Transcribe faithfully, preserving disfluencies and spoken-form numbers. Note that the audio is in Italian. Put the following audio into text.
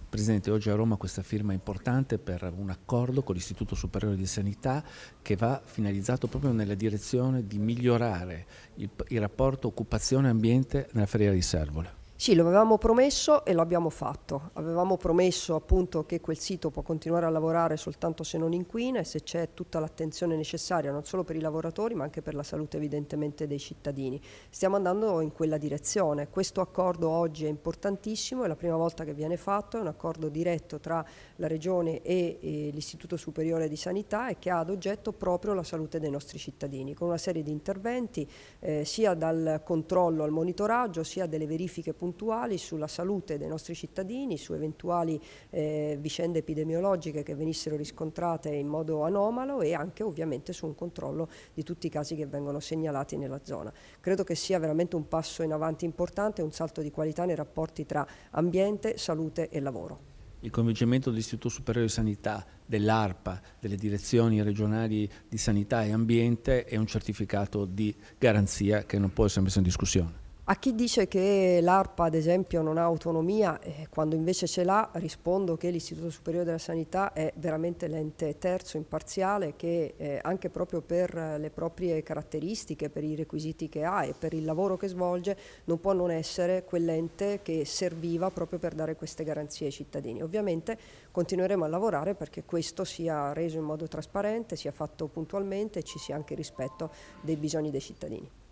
Presidente, oggi a Roma questa firma è importante per un accordo con l'Istituto Superiore di Sanità che va finalizzato proprio nella direzione di migliorare il, il rapporto occupazione-ambiente nella Ferriera di Servola. Sì, lo avevamo promesso e lo abbiamo fatto. Avevamo promesso appunto che quel sito può continuare a lavorare soltanto se non inquina e se c'è tutta l'attenzione necessaria non solo per i lavoratori ma anche per la salute evidentemente dei cittadini. Stiamo andando in quella direzione. Questo accordo oggi è importantissimo, è la prima volta che viene fatto, è un accordo diretto tra la Regione e, e l'Istituto Superiore di Sanità e che ha ad oggetto proprio la salute dei nostri cittadini, con una serie di interventi eh, sia dal controllo al monitoraggio, sia delle verifiche puntuali puntuali sulla salute dei nostri cittadini, su eventuali eh, vicende epidemiologiche che venissero riscontrate in modo anomalo e anche ovviamente su un controllo di tutti i casi che vengono segnalati nella zona. Credo che sia veramente un passo in avanti importante, un salto di qualità nei rapporti tra ambiente, salute e lavoro. Il coinvolgimento dell'Istituto Superiore di Sanità, dell'ARPA, delle direzioni regionali di sanità e ambiente è un certificato di garanzia che non può essere messo in discussione. A chi dice che l'ARPA ad esempio non ha autonomia, eh, quando invece ce l'ha, rispondo che l'Istituto Superiore della Sanità è veramente l'ente terzo imparziale che eh, anche proprio per le proprie caratteristiche, per i requisiti che ha e per il lavoro che svolge non può non essere quell'ente che serviva proprio per dare queste garanzie ai cittadini. Ovviamente continueremo a lavorare perché questo sia reso in modo trasparente, sia fatto puntualmente e ci sia anche rispetto dei bisogni dei cittadini.